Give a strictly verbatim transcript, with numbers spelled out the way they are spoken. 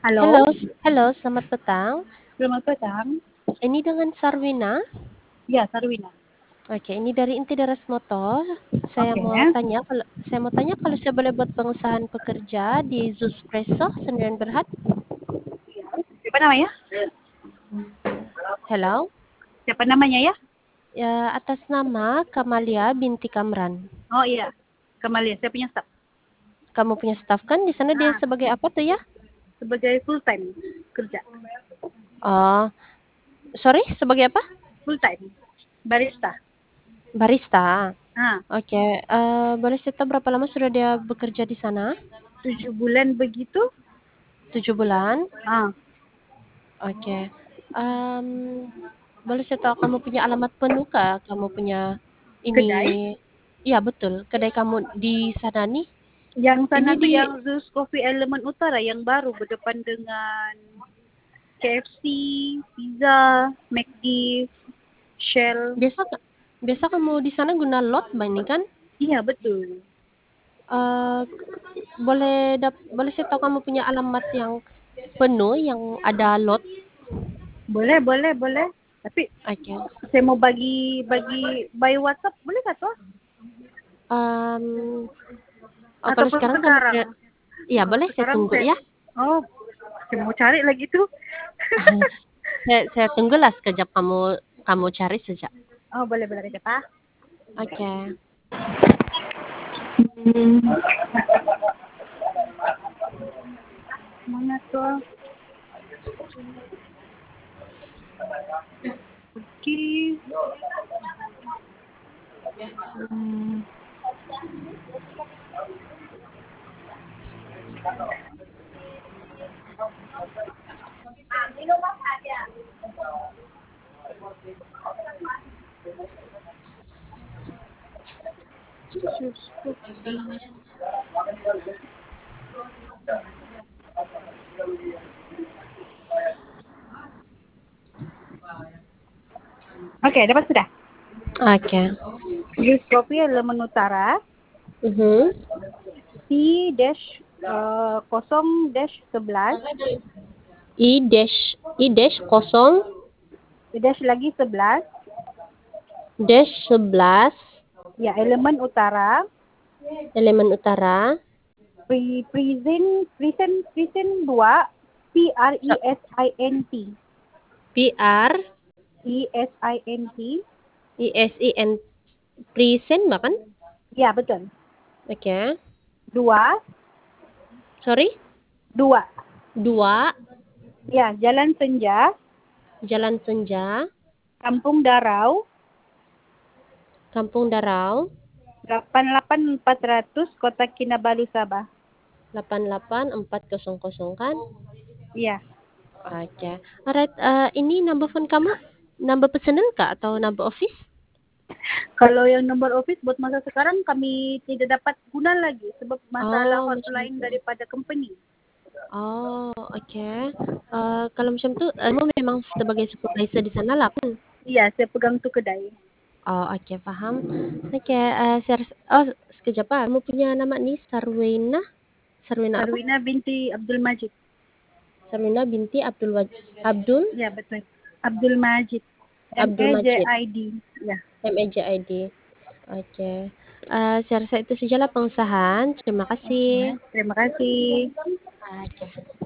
Halo, Halo, s- halo, selamat petang. selamat petang. Ini dengan Sarwina. Ya, Sarwina. Oke, ini dari Inti Daras Motor. Saya Oke. mau tanya kalau saya mau tanya kalau saya boleh buat pengusahaan pekerja di Zuspresso Sendirian Berhad. Siapa namanya? Hello. Siapa namanya ya? Ya, atas nama Kamalia binti Kamran. Oh iya, Kamalia. Saya punya staff. Kamu punya staf kan di sana dia Ah, sebagai apa tuh ya? sebagai full time kerja. Oh, sorry, sebagai apa? Full time. Barista. Barista. Ah, Oke, eh, boleh saya tahu berapa lama sudah dia bekerja di sana? tujuh bulan begitu. Tujuh bulan. Ah, Oke. Em, boleh saya tahu kamu punya alamat penuh kah? Kamu punya ini? kedai. Iya betul. Kedai kamu di sana nih. Yang Ini sana tuh di yang Zeus Coffee Element Utara yang baru berdepan dengan K F C, Pizza, McD, Shell. biasa biasa kamu di sana guna lot ini kan? Iya, betul. Eh, boleh dap, boleh saya tahu kamu punya alamat yang penuh yang ada lot? Boleh, boleh, boleh. Tapi Oke. saya mau bagi bagi by WhatsApp, boleh nggak tuh? Em, oh, kalau Ataupun sekarang kamu sekarang? tidak, iya boleh saya Sekarang tunggu saya, ya. oh, saya mau cari lagi tuh. Saya, saya tunggulah sekejap kamu kamu cari saja. Oh, boleh, boleh kejap ah. Oke. Hmm, mana tuh? Oke. Hmm, Oke, dapat sudah. Oke. Jus kopi Lemon Utara Mhm. T dash eh, kosong dash sebelas I dash I dash kosong dash lagi sebelas dash sebelas ya Elemen Utara elemen utara. Pri Prison Prison Prison dua P R I So, S I N T P R I S I N T. I S I N present bahkan. Ya, betul. Oke. Dua, Sorry. dua. Dua Ya, Jalan Senja, Jalan Senja, Kampung Darau, Kampung Darau, delapan delapan empat ratus Kota Kinabalu, Sabah. delapan delapan empat nol nol kan? Iya. Oke. Alright, eh, ini number phone kamu? Number personal kah atau number office? Kalau yang nomor office buat masa sekarang kami tidak dapat guna lagi sebab masalah Oh, macam hotline itu. daripada company. Oh, oke. Eh, kalau macam tu, eh, kamu memang sebagai supervisor di sana lah kan? Iya, saya pegang tu kedai. Oh, oke, paham. Oke, eh, share- oh, sekejap Pak. Kamu punya nama nih Sarwena? Sarwena apa? Sarwina binti Abdul Majid. Sarwena binti Abdul Waj Abdul Ya, betul. Abdul Majid. M Abdul A J Majid. I D. Ya. M A J I D. Oke. Eh, saya rasa itu sajalah pengusahaan. Terima kasih. Terima kasih. Oke.